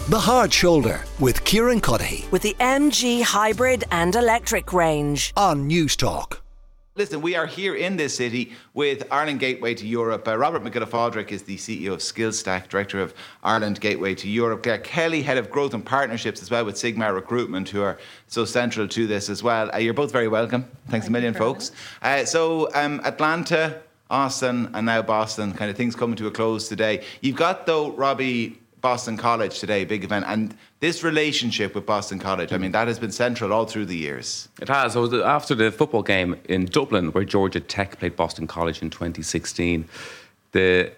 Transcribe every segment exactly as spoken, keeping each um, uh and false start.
The Hard Shoulder with Kieran Cuddihy. With the M G hybrid and electric range. On News Talk. Listen, we are here in this city with Ireland Gateway to Europe. Uh, Robert McGilliff-Aldrich is the C E O of Skillstack, Director of Ireland Gateway to Europe. Claire Kelly, Head of Growth and Partnerships as well with Sigma Recruitment, who are so central to this as well. Uh, you're both very welcome. Thanks Thank a million, folks. Uh, so um, Atlanta, Austin and now Boston, kind of things coming to a close today. You've got, though, Robbie, Boston College today, big event. And this relationship with Boston College, I mean, that has been central all through the years. It has. So after the football game in Dublin, where Georgia Tech played Boston College in twenty sixteen, the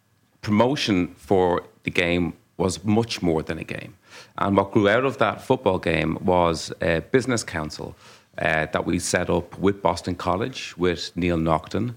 promotion for the game was much more than a game. And what grew out of that football game was a business council uh, that we set up with Boston College, with Neil Naughton.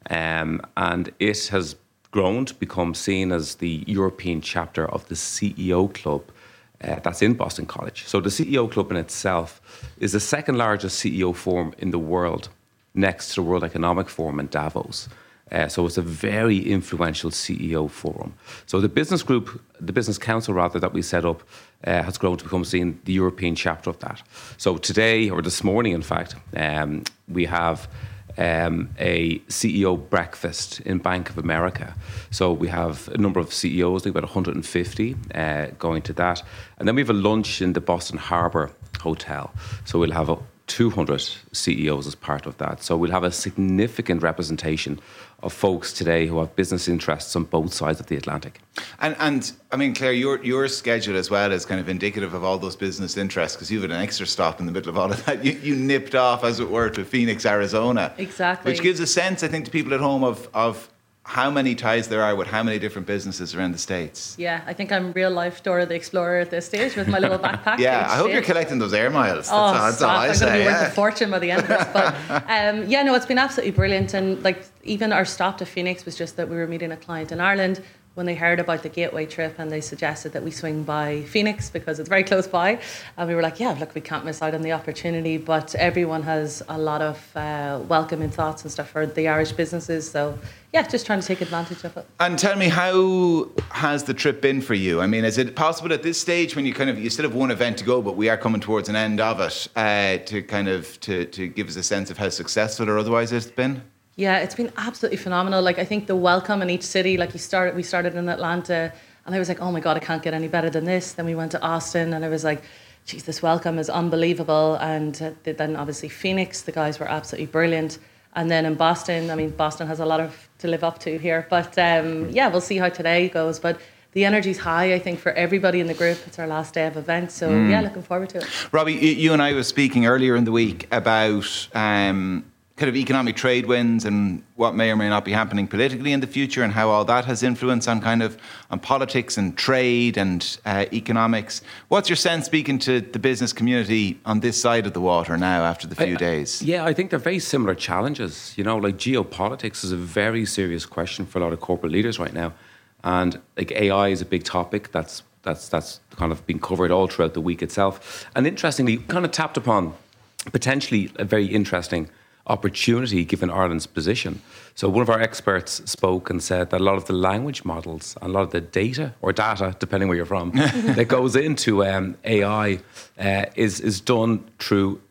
Um, and it has grown to become seen as the European chapter of the C E O Club uh, that's in Boston College. So the C E O Club in itself is the second largest C E O forum in the world, next to the World Economic Forum in Davos. Uh, so it's a very influential C E O forum. So the business group, the business council rather, that we set up uh, has grown to become seen the European chapter of that. So today, or this morning in fact, um, we have Um, a C E O breakfast in Bank of America. So we have a number of C E Os, I think about one hundred fifty uh, going to that. And then we have a lunch in the Boston Harbor Hotel. So we'll have uh, two hundred C E Os as part of that. So we'll have a significant representation of folks today who have business interests on both sides of the Atlantic. And, and I mean, Claire, your your schedule as well is kind of indicative of all those business interests, because you had an extra stop in the middle of all of that. You, you nipped off, as it were, to Phoenix, Arizona. Exactly. Which gives a sense, I think, to people at home of of how many ties there are with how many different businesses around the States. Yeah, I think I'm real life Dora the Explorer at this stage with my little backpack. Yeah, I hope stage. You're collecting those air miles. That's oh, all, that's stop. all I I'm say. going to be yeah. worth a fortune by the end of this. But um, yeah, no, it's been absolutely brilliant. And like even our stop to Phoenix was just that we were meeting a client in Ireland when they heard about the Gateway trip, and they suggested that we swing by Phoenix because it's very close by. And we were like, yeah, look, we can't miss out on the opportunity. But everyone has a lot of uh, welcoming thoughts and stuff for the Irish businesses. So yeah, just trying to take advantage of it. And tell me, how has the trip been for you? I mean, is it possible at this stage, when you kind of, you still have one event to go, but we are coming towards an end of it, uh, to kind of, to, to give us a sense of how successful or otherwise it's been? Yeah, it's been absolutely phenomenal. Like, I think the welcome in each city, like you started, we started in Atlanta, and I was like, oh my God, I can't get any better than this. Then we went to Austin, and I was like, geez, this welcome is unbelievable. And uh, then obviously Phoenix, the guys were absolutely brilliant. And then in Boston, I mean, Boston has a lot of to live up to here. But um, yeah, we'll see how today goes. But the energy's high, I think, for everybody in the group. It's our last day of event. So mm. yeah, looking forward to it. Robbie, you and I were speaking earlier in the week about Um, kind of economic trade winds and what may or may not be happening politically in the future, and how all that has influence on kind of on politics and trade and uh, economics. What's your sense, speaking to the business community on this side of the water now after the few I, days? Yeah, I think they're very similar challenges. You know, like geopolitics is a very serious question for a lot of corporate leaders right now. And like A I is a big topic that's that's that's kind of been covered all throughout the week itself. And interestingly, kind of tapped upon potentially a very interesting opportunity given Ireland's position. So one of our experts spoke and said that a lot of the language models and a lot of the data, or data, depending where you're from, that goes into um, A I uh, is, is done through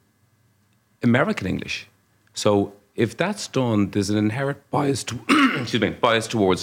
American English. So if that's done, there's an inherent bias, to, excuse me, bias towards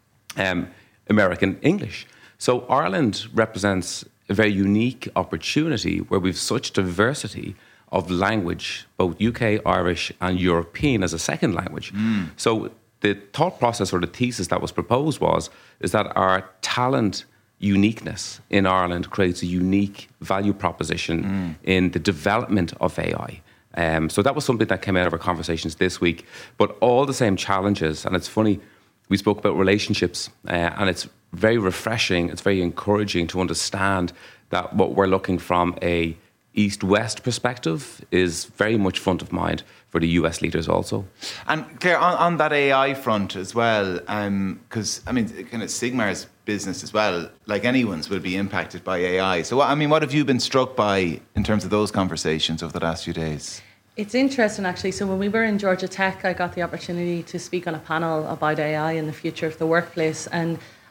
um, American English. So Ireland represents a very unique opportunity where we've such diversity of language, both U K, Irish and European as a second language. Mm. So the thought process or the thesis that was proposed was, is that our talent uniqueness in Ireland creates a unique value proposition mm. in the development of A I. Um, so that was something that came out of our conversations this week. But all the same challenges, and it's funny, we spoke about relationships, uh, and it's very refreshing, it's very encouraging to understand that what we're looking from a East-West perspective is very much front of mind for the U S leaders also. And Claire, on, on that A I front as well, because, um, I mean, kind of Sigmar's business as well, like anyone's, will be impacted by A I. So, I mean, what have you been struck by in terms of those conversations over the last few days? It's interesting, actually. So when we were in Georgia Tech, I got the opportunity to speak on a panel about A I and the future of the workplace. And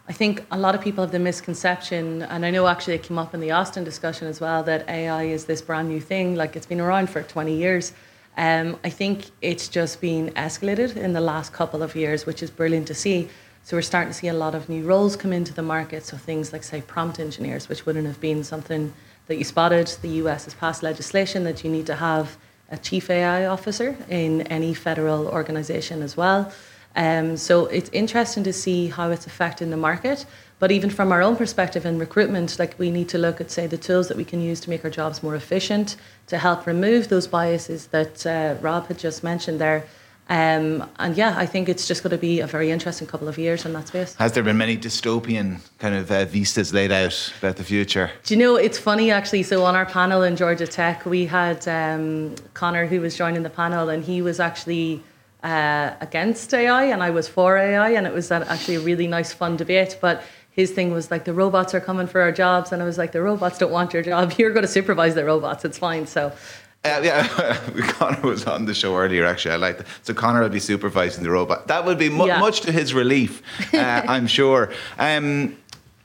I think a lot of people have the misconception, and I know actually it came up in the Austin discussion as well, that A I is this brand new thing, like it's been around for twenty years. Um, I think it's just been escalated in the last couple of years, which is brilliant to see. So we're starting to see a lot of new roles come into the market. So things like, say, prompt engineers, which wouldn't have been something that you spotted. The U S has passed legislation that you need to have a chief A I officer in any federal organization as well. Um, so it's interesting to see how it's affecting the market. But even from our own perspective in recruitment, like we need to look at, say, the tools that we can use to make our jobs more efficient, to help remove those biases that uh, Rob had just mentioned there. Um, and yeah, I think it's just going to be a very interesting couple of years in that space. Has there been many dystopian kind of uh, vistas laid out about the future? Do you know, it's funny actually. So on our panel in Georgia Tech, we had um, Connor, who was joining the panel, and he was actually uh, against A I and I was for A I. And it was actually a really nice, fun debate. But his thing was like, the robots are coming for our jobs. And I was like, the robots don't want your job. You're going to supervise the robots. It's fine. So... Uh, yeah, Connor was on the show earlier, actually. I like that. So Connor would be supervising the robot. That would be mu- yeah. much to his relief, uh, I'm sure. Um,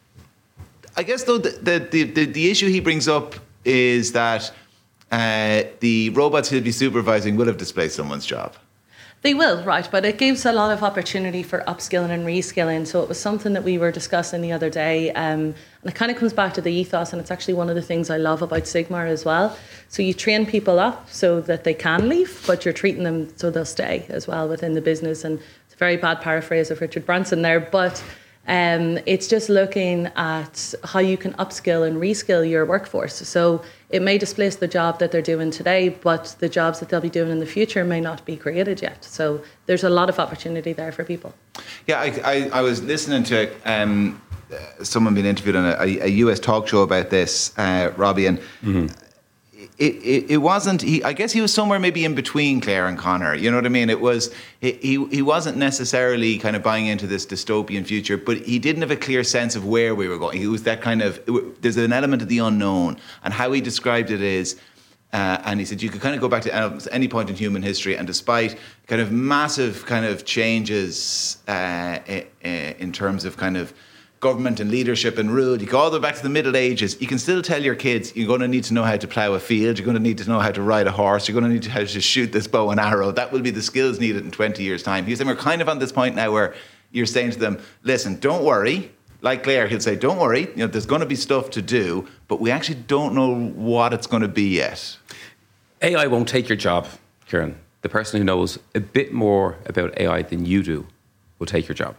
I guess, though, the, the, the, the issue he brings up is that uh, the robots he'll be supervising will have displaced someone's job. They will, right, but it gives a lot of opportunity for upskilling and reskilling. So it was something that we were discussing the other day, um, and it kind of comes back to the ethos, and it's actually one of the things I love about Sigmar as well. So you train people up so that they can leave, but you're treating them so they'll stay as well within the business. And it's a very bad paraphrase of Richard Branson there, but um, it's just looking at how you can upskill and reskill your workforce. So it may displace the job that they're doing today, but the jobs that they'll be doing in the future may not be created yet. So there's a lot of opportunity there for people. Yeah, I, I, I was listening to um, someone being interviewed on a, a U S talk show about this, uh, Robbie, and mm-hmm. It, it, it wasn't, he, I guess he was somewhere maybe in between Claire and Connor, you know what I mean? It was, he, he wasn't necessarily kind of buying into this dystopian future, but he didn't have a clear sense of where we were going. He was that kind of, there's an element of the unknown, and how he described it is, uh, and he said you could kind of go back to any point in human history, and despite kind of massive kind of changes uh, in terms of kind of government and leadership and rule, you go all the way back to the Middle Ages, you can still tell your kids you're going to need to know how to plough a field, you're going to need to know how to ride a horse, you're going to need to know how to shoot this bow and arrow. That will be the skills needed in twenty years' time. He's saying we're kind of on this point now where you're saying to them, listen, don't worry. Like Claire, he'll say, don't worry, you know, there's going to be stuff to do, but we actually don't know what it's going to be yet. A I won't take your job, Kieran. The person who knows a bit more about A I than you do will take your job.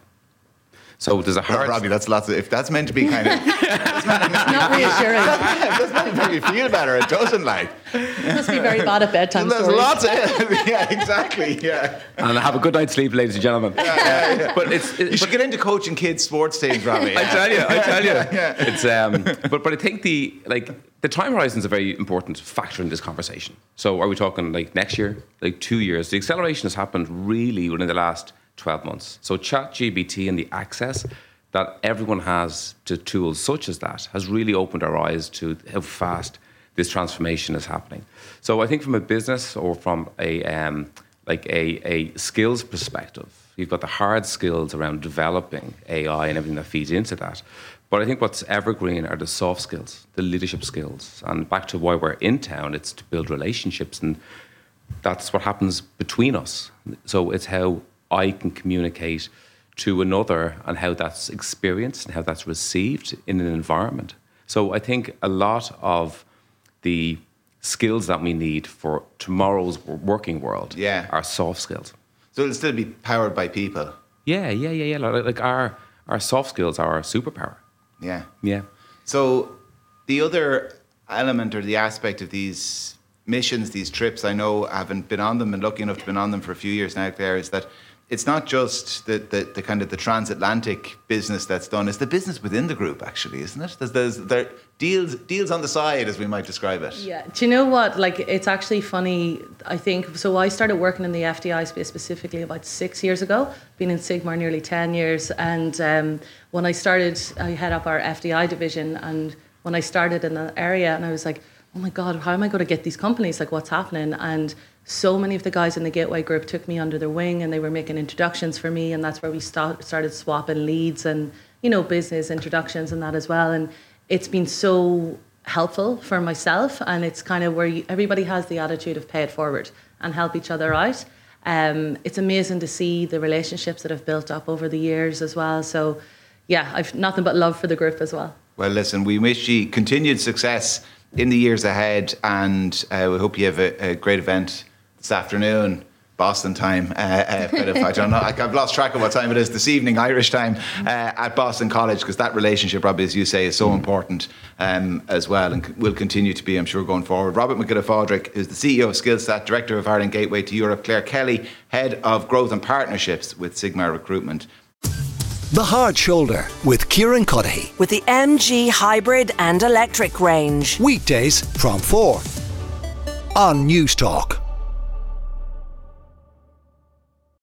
So there's a hard... Robbie, that's lots of... If that's meant to be kind of... It's not reassuring. That's meant to make you feel better. It doesn't, like... It must be very bad at bedtime There's stories. lots of... Yeah, exactly, yeah. And have a good night's sleep, ladies and gentlemen. Yeah, yeah, yeah. But it's... It, you should but, get into coaching kids' sports teams, Robbie. Yeah. I tell you, I tell you. Yeah, yeah. It's, um, but, but I think the... like the time horizon is a very important factor in this conversation. So are we talking like next year, like two years? The acceleration has happened really within the last twelve months. So ChatGPT and the access that everyone has to tools such as that has really opened our eyes to how fast this transformation is happening. So I think from a business or from a um, like a, a skills perspective, you've got the hard skills around developing A I and everything that feeds into that. But I think what's evergreen are the soft skills, the leadership skills. And back to why we're in town, it's to build relationships, and that's what happens between us. So it's how I can communicate to another and how that's experienced and how that's received in an environment. So I think a lot of the skills that we need for tomorrow's working world yeah. are soft skills. So it'll still be powered by people? Yeah, yeah, yeah, yeah. Like, like our, our soft skills are our superpower. Yeah. Yeah. So the other element or the aspect of these missions, these trips, I know I haven't been on them and lucky enough to be on them for a few years now, Claire, is that it's not just the, the, the kind of the transatlantic business that's done. It's the business within the group, actually, isn't it? There's, there's there deals deals on the side, as we might describe it. Yeah. Do you know what? Like, it's actually funny. I think so. I started working in the F D I space specifically about six years ago. Been in Sigmar nearly ten years, and um, when I started, I head up our F D I division. And when I started in that area, and I was like, oh my God, how am I going to get these companies? Like, what's happening? And so many of the guys in the Gateway Group took me under their wing, and they were making introductions for me, and that's where we start, started swapping leads and you know, business introductions and that as well. And it's been so helpful for myself, and it's kind of where you, everybody has the attitude of pay it forward and help each other out. Um, it's amazing to see the relationships that have built up over the years as well. So yeah, I've nothing but love for the group as well. Well, listen, we wish you continued success in the years ahead, and uh, we hope you have a, a great event this afternoon, Boston time. Uh, uh, but if I don't know, I've lost track of what time it is this evening, Irish time, uh, at Boston College, because that relationship, Robbie, as you say, is so important um, as well, and will continue to be, I'm sure, going forward. Robert McGill-Fodrick is the C E O of Skillstat, Director of Ireland Gateway to Europe. Claire Kelly, Head of Growth and Partnerships with Sigma Recruitment. The Hard Shoulder with Kieran Cuddihy. With the M G hybrid and electric range. Weekdays from four on News Talk.